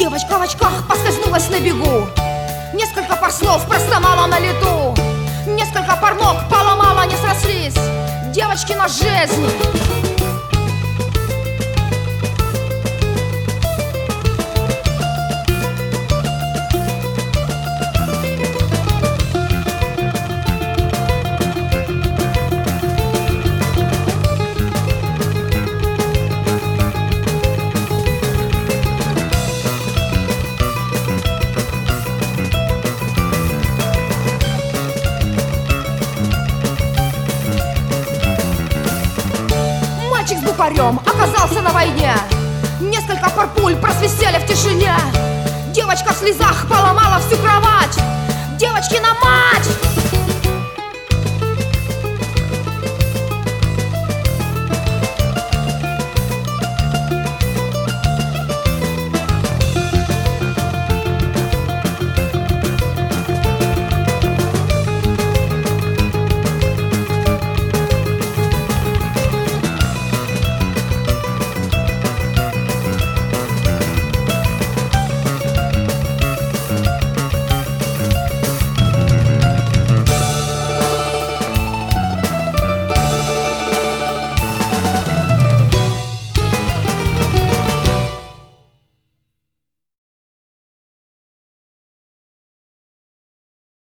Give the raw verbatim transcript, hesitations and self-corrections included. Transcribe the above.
Девочка в очках поскользнулась на бегу. Несколько пар слов простонала на лету. Несколько пар ног поломала, не срослись девочки на жизнь. Мальчик с букварем оказался на войне. Несколько пар пуль просвистели в тишине. Девочка в слезах поломала всю кровать. Девочкина мать!